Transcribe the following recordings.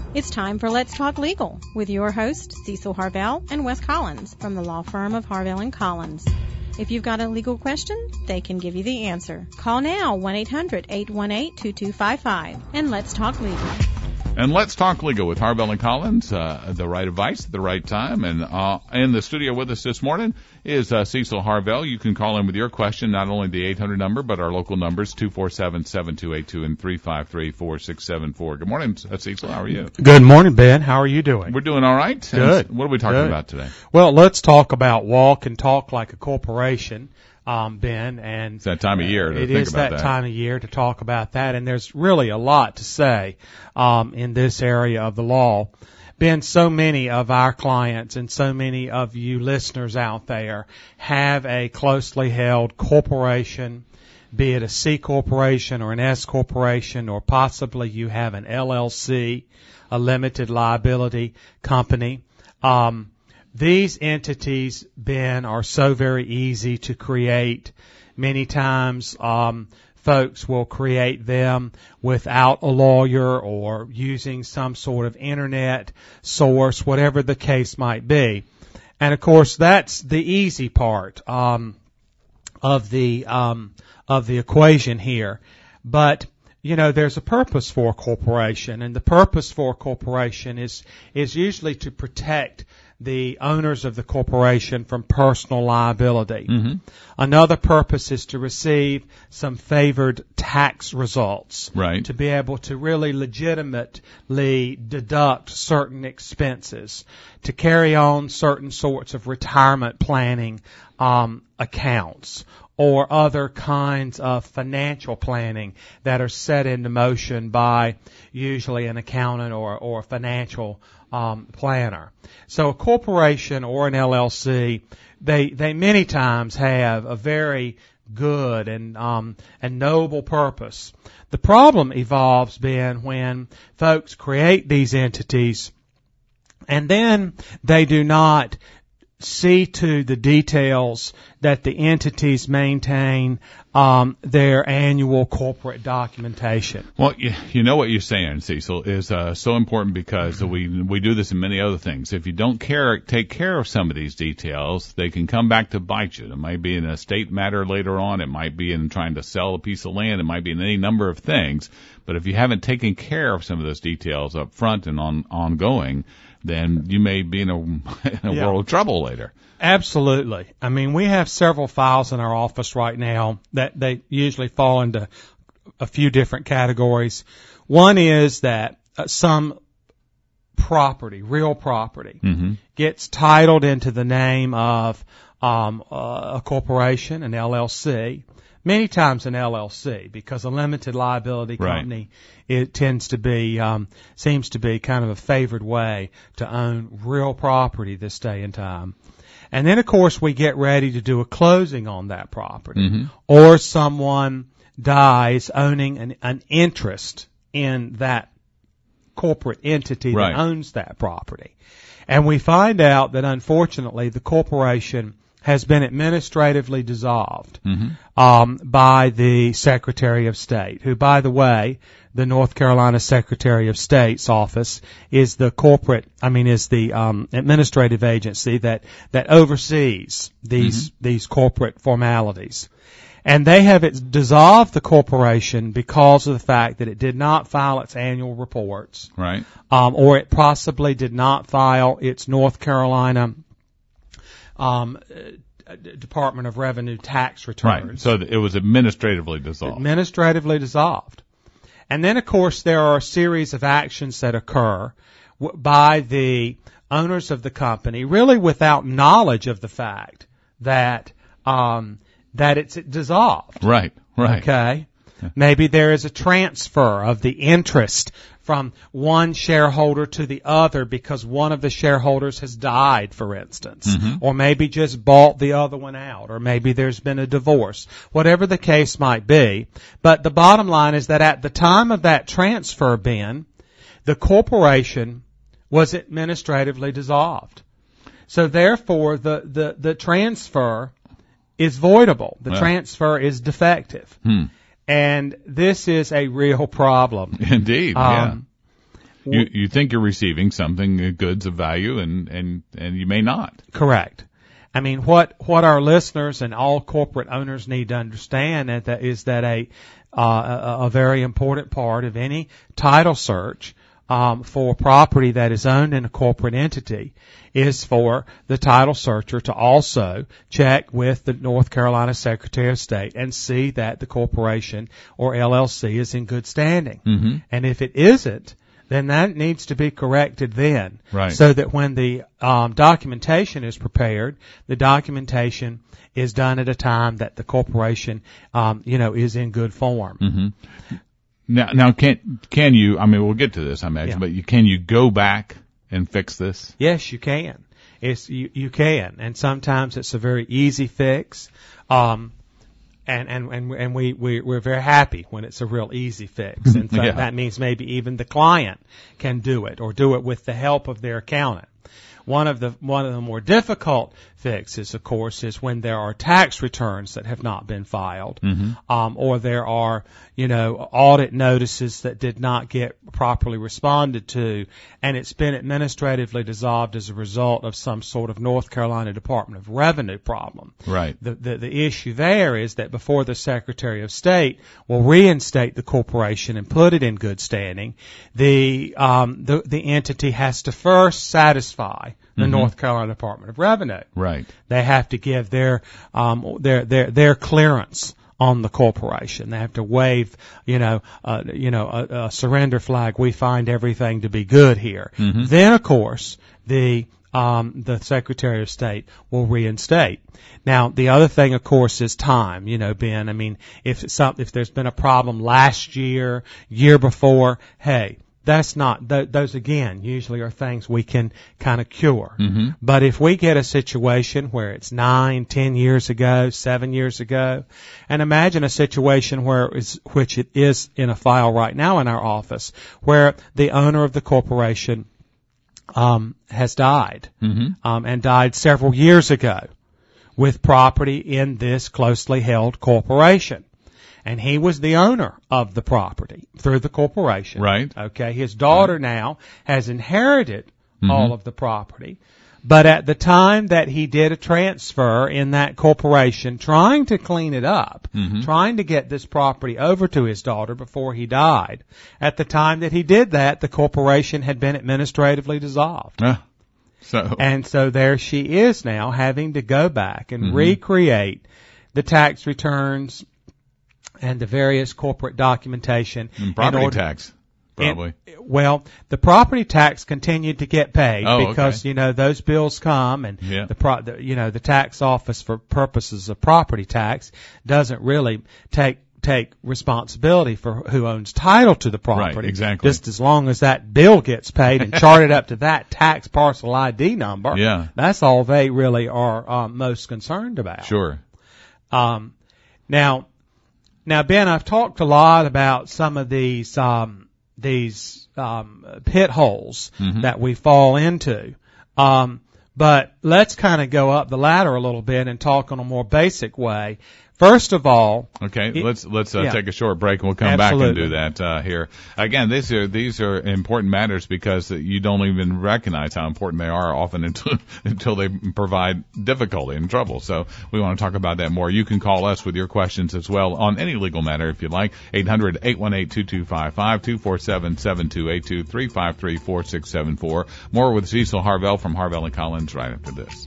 It's time for Let's Talk Legal with your hosts, Cecil Harvell and Wes Collins from the law firm of Harvell & Collins. If you've got a legal question, they can give you the answer. Call now, 1-800-818-2255, and Let's Talk Legal. And Let's Talk Legal with Harvell & Collins, the right advice at the right time. And in the studio with us this morning is Cecil Harvell. You can call in with your question, not only the 800 number, but our local numbers, 247-7282 and 353-4674. Good morning, Cecil. How are you? Good morning, Ben. How are you doing? We're doing all right. Good. And what are we talking about today? Well, let's talk about walk and talk like a corporation. Ben, and it's that time of year to think about that. It is that time of year to talk about that, and there's really a lot to say in this area of the law. Ben, so many of our clients and so many of you listeners out there have a closely held corporation, be it a C corporation or an S corporation, or possibly you have an LLC, a limited liability company. These entities, Ben, are so very easy to create. Many times, folks will create them without a lawyer or using some sort of internet source, whatever the case might be. And of course, that's the easy part, of the equation here. But, you know, there's a purpose for a corporation, and the purpose for a corporation is usually to protect the owners of the corporation from personal liability. Mm-hmm. Another purpose is to receive some favored tax results. Right. To be able to really legitimately deduct certain expenses, to carry on certain sorts of retirement planning accounts, or other kinds of financial planning that are set into motion by usually an accountant or a financial planner. So a corporation or an LLC, they many times have a very good and noble purpose. The problem evolves, Ben, when folks create these entities and then they do not see to the details that the entities maintain their annual corporate documentation. Well, you know what you're saying, Cecil, is so important because we do this in many other things. If you don't take care of some of these details, they can come back to bite you. It might be in an estate matter later on. It might be in trying to sell a piece of land. It might be in any number of things. But if you haven't taken care of some of those details up front and ongoing, then you may be in a world of trouble later. Absolutely. I mean, we have several files in our office right now that they usually fall into a few different categories. One is that some property, real property, mm-hmm. gets titled into the name of a corporation, an LLC. Many times an LLC, because a limited liability company, right. It tends to be, seems to be kind of a favored way to own real property this day and time. And then, of course, we get ready to do a closing on that property. Mm-hmm. Or someone dies owning an interest in that corporate entity right. that owns that property. And we find out that, unfortunately, the corporation has been administratively dissolved mm-hmm. By the Secretary of State, who, by the way, the North Carolina Secretary of State's office is the administrative agency that oversees these corporate formalities. And they have dissolved the corporation because of the fact that it did not file its annual reports, right? Or it possibly did not file its North Carolina Department of Revenue tax returns. Right. So it was administratively dissolved. Administratively dissolved. And then, of course, there are a series of actions that occur by the owners of the company, really without knowledge of the fact that it's dissolved. Right. Right. Okay. Maybe there is a transfer of the interest from one shareholder to the other because one of the shareholders has died, for instance, mm-hmm. or maybe just bought the other one out, or maybe there's been a divorce, whatever the case might be. But the bottom line is that at the time of that transfer, Ben, the corporation was administratively dissolved. So therefore, the transfer is voidable. The transfer is defective. And this is a real problem. Indeed, yeah. You think you're receiving something, goods of value, and you may not. Correct. I mean, what our listeners and all corporate owners need to understand is that a very important part of any title search for property that is owned in a corporate entity is for the title searcher to also check with the North Carolina Secretary of State and see that the corporation or LLC is in good standing. Mm-hmm. And if it isn't, then that needs to be corrected then. Right. So that when the documentation is prepared, the documentation is done at a time that the corporation, is in good form. Mm-hmm. Now, can you? I mean, we'll get to this, I imagine, but can you go back and fix this? Yes, you can. You can, and sometimes it's a very easy fix. And we're very happy when it's a real easy fix. In fact, that means maybe even the client can do it or do it with the help of their accountant. One of the more difficult fixes, of course, is when there are tax returns that have not been filed, or there are, audit notices that did not get properly responded to, and it's been administratively dissolved as a result of some sort of North Carolina Department of Revenue problem. Right. The issue there is that before the Secretary of State will reinstate the corporation and put it in good standing, the entity has to first satisfy the North Carolina Department of Revenue. Right. They have to give their clearance on the corporation. They have to wave, a surrender flag. We find everything to be good here. Mm-hmm. Then, of course, the Secretary of State will reinstate. Now, the other thing, of course, is time. Ben, I mean, if there's been a problem last year before, hey, that's not, those again usually are things we can kind of cure. Mm-hmm. But if we get a situation where it's 9, 10 years ago, 7 years ago, and imagine a situation which it is in a file right now in our office, where the owner of the corporation has died, and died several years ago with property in this closely held corporation. And he was the owner of the property through the corporation. Right. Okay. His daughter now has inherited all of the property. But at the time that he did a transfer in that corporation, trying to clean it up, trying to get this property over to his daughter before he died, at the time that he did that, the corporation had been administratively dissolved. And so there she is now, having to go back and recreate the tax returns and the various corporate documentation. And property tax, probably. The property tax continued to get paid because, those bills come and the tax office for purposes of property tax doesn't really take responsibility for who owns title to the property. Right, exactly. Just as long as that bill gets paid and charted up to that tax parcel ID number. Yeah. That's all they really are most concerned about. Sure. Now, Ben, I've talked a lot about some of these pit holes that we fall into. But let's kind of go up the ladder a little bit and talk in a more basic way. First of all, okay, let's take a short break and we'll come back and do that here. Again, these are important matters because you don't even recognize how important they are often until they provide difficulty and trouble. So we want to talk about that more. You can call us with your questions as well on any legal matter if you'd like. 800-818-2255, 247-7282, 353-4674. More with Cecil Harvell from Harvell & Collins right after this.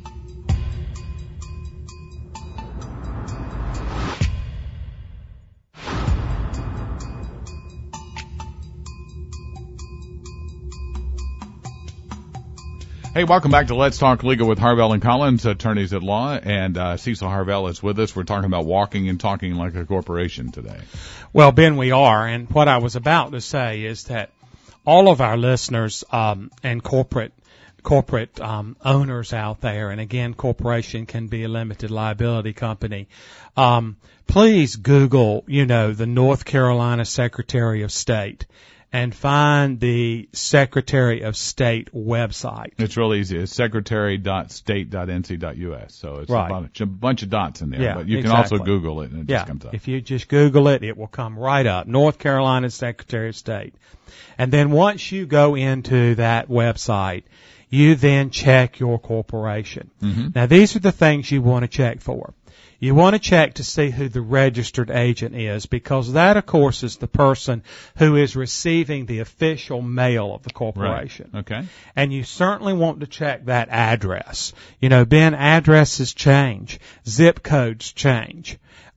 Hey, welcome back to Let's Talk Legal with Harvell & Collins, attorneys at law, and Cecil Harvell is with us. We're talking about walking and talking like a corporation today. Well, Ben, we are, and what I was about to say is that all of our listeners and corporate owners out there, and again, corporation can be a limited liability company, please Google, the North Carolina Secretary of State and find the Secretary of State website. It's real easy. It's secretary.state.nc.us. So it's Right. a bunch of dots in there. Yeah, but you exactly. can also Google it and it just comes up. If you just Google it, it will come right up. North Carolina Secretary of State. And then once you go into that website, you then check your corporation. Mm-hmm. Now, these are the things you want to check for. You want to check to see who the registered agent is, because that, of course, is the person who is receiving the official mail of the corporation. Right. Okay. And you certainly want to check that address. You know, Ben, addresses change. Zip codes change.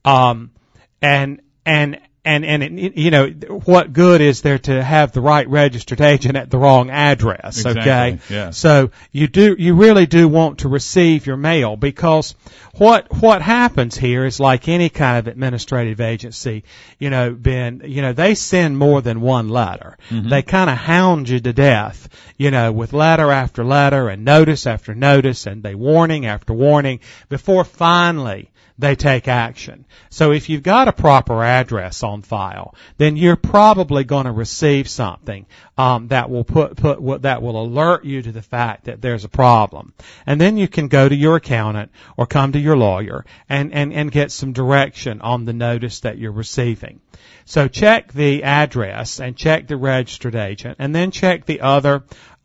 You know, what good is there to have the right registered agent at the wrong address? Exactly, Okay. yeah. So you really do want to receive your mail, because what happens here is, like any kind of administrative agency, you know, Ben, you know, they send more than one letter. Mm-hmm. They kind of hound you to death, you know, with letter after letter and notice after notice, and they warning after warning before finally they take action. So if you've got a proper address on file, then you're probably going to receive something that will that will alert you to the fact that there's a problem. And then you can go to your accountant or come to your lawyer and get some direction on the notice that you're receiving. So check the address and check the registered agent, and then check the other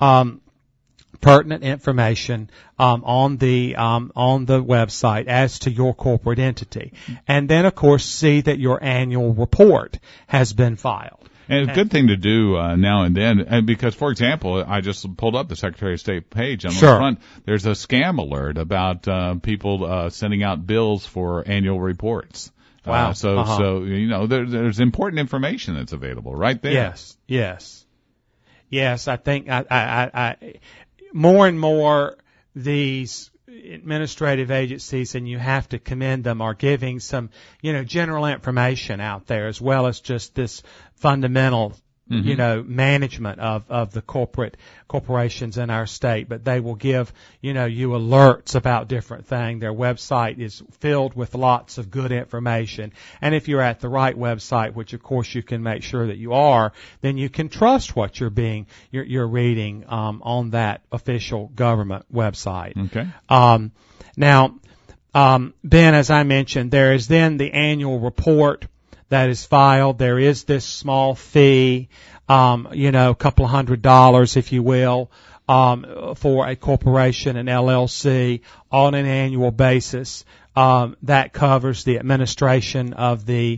pertinent information on the website as to your corporate entity. And then, of course, see that your annual report has been filed. And a good thing to do now and then, and because, for example, I just pulled up the Secretary of State page on the front. There's a scam alert about people sending out bills for annual reports. Wow. So you know, there's important information that's available right there. Yes. I think I more and more these administrative agencies, and you have to commend them, are giving some, you know, general information out there, as well as just this fundamental, you know, management of the corporations in our state. But they will give, you know, you alerts about different things. Their website is filled with lots of good information. And if you're at the right website, which of course you can make sure that you are, then you can trust what you're reading on that official government website. Okay. Now, Ben, as I mentioned, there is then the annual report that is filed. There is this small fee, you know, a couple of $100, if you will, for a corporation, an LLC, on an annual basis. That covers the administration of the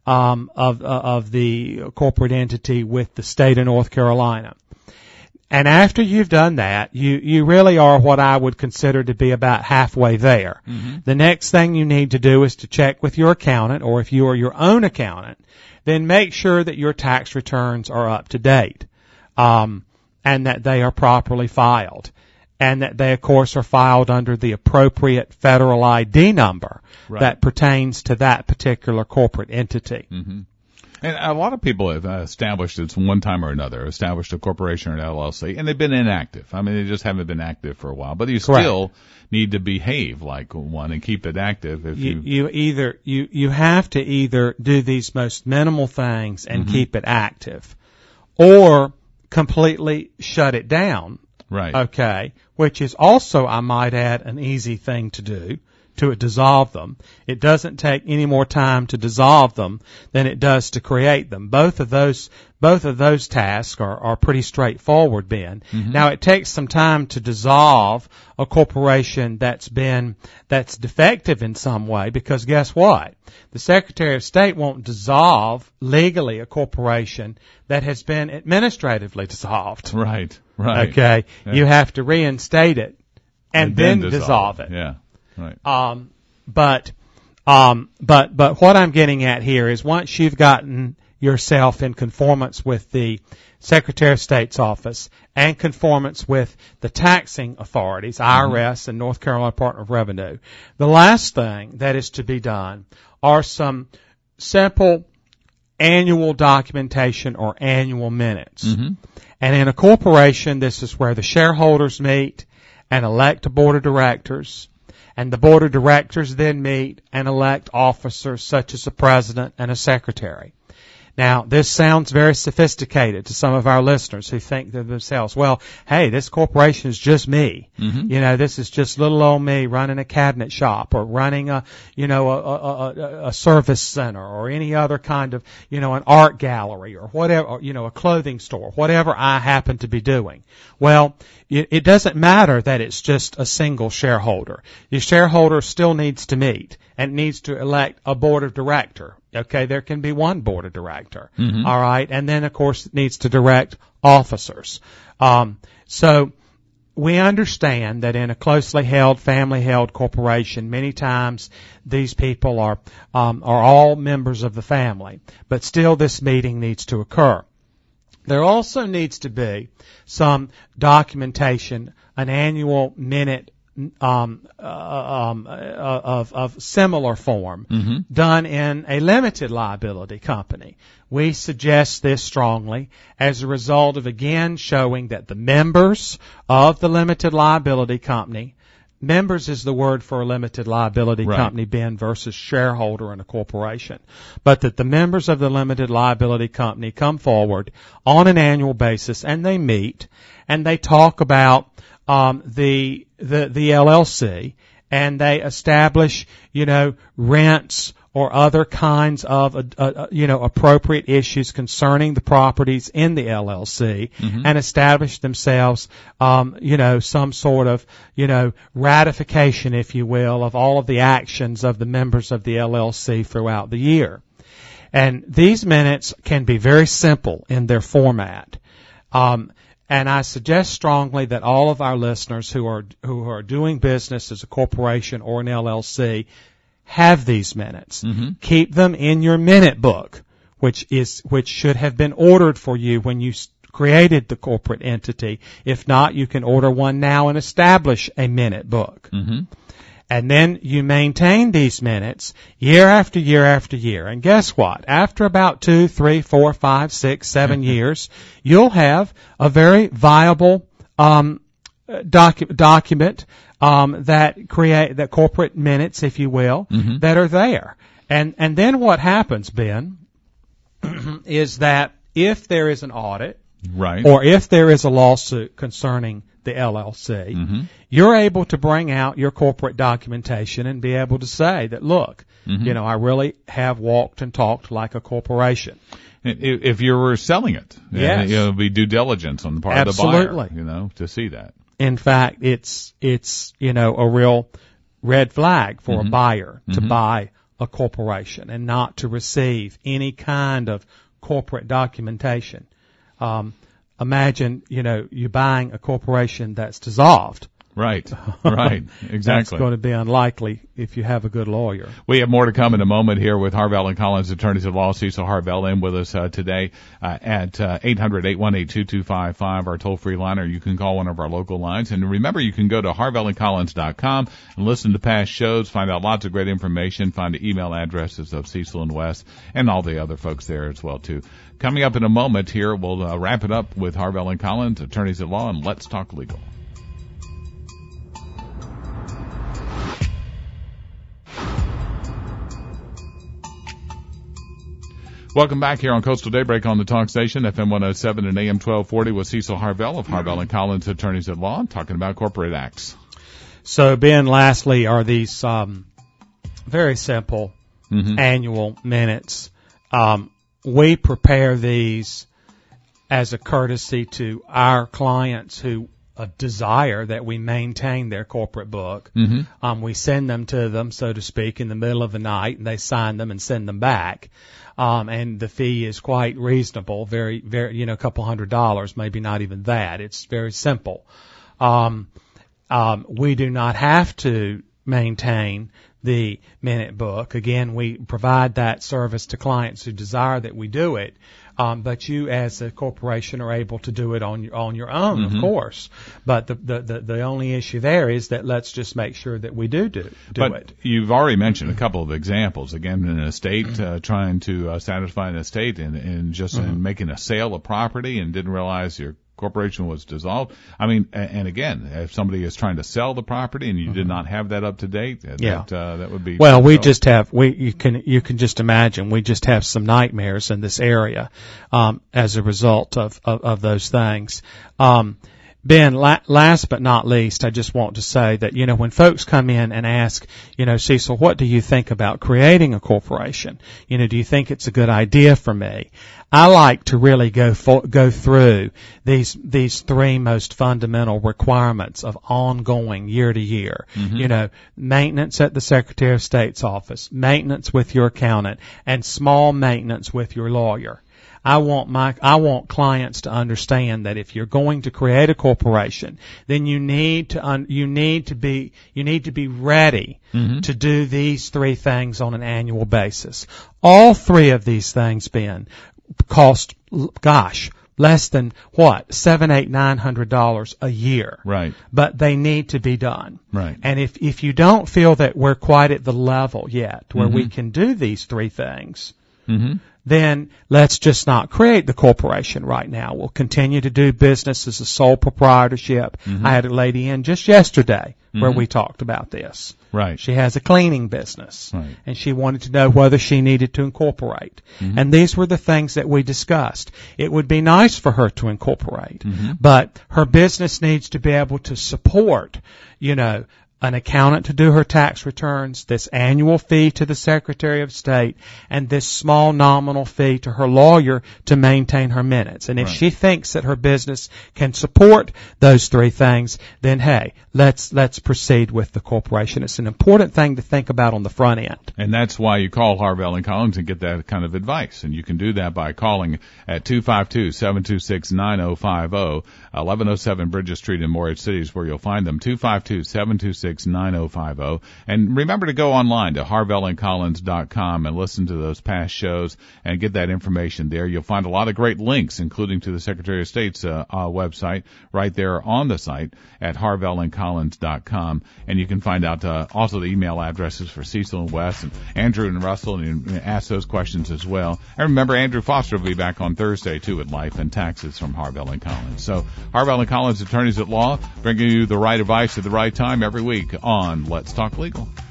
corporate entity with the state of North Carolina. And after you've done that, you really are what I would consider to be about halfway there. Mm-hmm. The next thing you need to do is to check with your accountant, or if you are your own accountant, then make sure that your tax returns are up to date, and that they are properly filed, and that they, of course, are filed under the appropriate federal ID number that pertains to that particular corporate entity. Mm-hmm. And a lot of people have established, it's one time or another, established a corporation or an LLC, and they've been inactive. I mean, they just haven't been active for a while. But you still need to behave like one and keep it active. If you have to either do these most minimal things and keep it active, or completely shut it down. Right. Okay. Which is also, I might add, an easy thing to do. To dissolve them. It doesn't take any more time to dissolve them than it does to create them. Both of those tasks are pretty straightforward, Ben. Mm-hmm. Now, it takes some time to dissolve a corporation that's defective in some way, because guess what? The Secretary of State won't dissolve legally a corporation that has been administratively dissolved. Right. Okay. Yeah. You have to reinstate it and then dissolve it. Yeah. Right. But what I'm getting at here is, once you've gotten yourself in conformance with the Secretary of State's office and conformance with the taxing authorities, IRS and North Carolina Department of Revenue, the last thing that is to be done are some simple annual documentation or annual minutes. Mm-hmm. And in a corporation, this is where the shareholders meet and elect a board of directors. And the board of directors then meet and elect officers such as a president and a secretary. Now, this sounds very sophisticated to some of our listeners who think to themselves, well, hey, this corporation is just me. Mm-hmm. You know, this is just little old me running a cabinet shop or running a service center or any other kind of, an art gallery or whatever, or, a clothing store, whatever I happen to be doing. Well, it doesn't matter that it's just a single shareholder. Your shareholder still needs to meet and needs to elect a board of director. Okay, there can be one board of director. Mm-hmm. All right, and then of course it needs to direct officers. So we understand that in a closely held, family-held corporation, many times these people are all members of the family, but still this meeting needs to occur. There also needs to be some documentation, an annual minute of similar form mm-hmm. done in a limited liability company. We suggest this strongly as a result of, again, showing that the members of the limited liability company, members is the word for a limited liability right. company, Ben, versus shareholder in a corporation. But that the members of the limited liability company come forward on an annual basis and they meet and they talk about the LLC and they establish, rents or other kinds of, appropriate issues concerning the properties in the LLC mm-hmm. and establish themselves, some sort of, ratification, if you will, of all of the actions of the members of the LLC throughout the year. And these minutes can be very simple in their format. And I suggest strongly that all of our listeners who are doing business as a corporation or an LLC have these minutes. Mm-hmm. Keep them in your minute book, which should have been ordered for you when you created the corporate entity. If not, you can order one now and establish a minute book. Mm-hmm. And then you maintain these minutes year after year after year. And guess what? After about 2, 3, 4, 5, 6, 7 years, you'll have a very viable document that corporate minutes, if you will, mm-hmm. that are there. And then what happens, Ben, is that if there is an audit, right. or if there is a lawsuit concerning the LLC, mm-hmm. you're able to bring out your corporate documentation and be able to say that, look, mm-hmm. I really have walked and talked like a corporation. If you were selling it, yes. It'll be due diligence on the part Absolutely. of the buyer, to see that. In fact, it's a real red flag for mm-hmm. a buyer to mm-hmm. buy a corporation and not to receive any kind of corporate documentation. Imagine, you buying a corporation that's dissolved. Right. Right. Exactly. That's going to be unlikely if you have a good lawyer. We have more to come in a moment here with Harvell and Collins, attorneys at law. Cecil Harvell in with us today at 800-818-2255, our toll-free line, or you can call one of our local lines. And remember, you can go to harvellandcollins.com and listen to past shows, find out lots of great information, find the email addresses of Cecil and Wes and all the other folks there as well, too. Coming up in a moment here, we'll wrap it up with Harvell and Collins, attorneys at law, and Let's Talk Legal. Welcome back here on Coastal Daybreak on the Talk Station, FM 107 and AM 1240 with Cecil Harvell of Harvell and Collins, attorneys at law, talking about corporate acts. So, Ben, lastly, are these very simple mm-hmm. annual minutes. We prepare these as a courtesy to our clients who desire that we maintain their corporate book. Mm-hmm. We send them to them, so to speak, in the middle of the night, and they sign them and send them back. And the fee is quite reasonable, very, very, a couple $100, maybe not even that. It's very simple. We do not have to maintain the minute book. Again, we provide that service to clients who desire that we do it. But you as a corporation are able to do it on your own, mm-hmm. of course. But the only issue there is that let's just make sure that we do but it. You've already mentioned a couple of examples. Again, in an estate, trying to satisfy an estate and just mm-hmm. in making a sale of property and didn't realize your corporation was dissolved. I mean, and again, if somebody is trying to sell the property and you did not have that up to date, that would be. Well, you can just imagine, we just have some nightmares in this area, as a result of those things. Ben, last but not least, I just want to say that, when folks come in and ask, Cecil, what do you think about creating a corporation? Do you think it's a good idea for me? I like to really go through these three most fundamental requirements of ongoing year to year. Mm-hmm. Maintenance at the Secretary of State's office, maintenance with your accountant, and small maintenance with your lawyer. I want clients to understand that if you're going to create a corporation, then you need to be ready mm-hmm. to do these three things on an annual basis. All three of these things, Ben, cost, less than $900 a year. Right. But they need to be done. Right. And if you don't feel that we're quite at the level yet where mm-hmm. we can do these three things, mm-hmm. then let's just not create the corporation right now. We'll continue to do business as a sole proprietorship. Mm-hmm. I had a lady in just yesterday mm-hmm. where we talked about this. Right. She has a cleaning business. Right. And she wanted to know whether she needed to incorporate. Mm-hmm. And these were the things that we discussed. It would be nice for her to incorporate, mm-hmm. but her business needs to be able to support, an accountant to do her tax returns, this annual fee to the Secretary of State, and this small nominal fee to her lawyer to maintain her minutes. And if she thinks that her business can support those three things, then hey, let's proceed with the corporation. It's an important thing to think about on the front end. And that's why you call Harvell & Collins and get that kind of advice. And you can do that by calling at 252-726-9050, 1107 Bridges Street in Morehead City is where you'll find them, 252-726-9050. And remember to go online to harvellandcollins.com and listen to those past shows and get that information there. You'll find a lot of great links, including to the Secretary of State's website right there on the site at harvellandcollins.com. And you can find out also the email addresses for Cecil and Wes and Andrew and Russell, and you can ask those questions as well. And remember, Andrew Foster will be back on Thursday, too, with Life and Taxes from Harvell & Collins. So Harvell & Collins, attorneys at law, bringing you the right advice at the right time every week on Let's Talk Legal.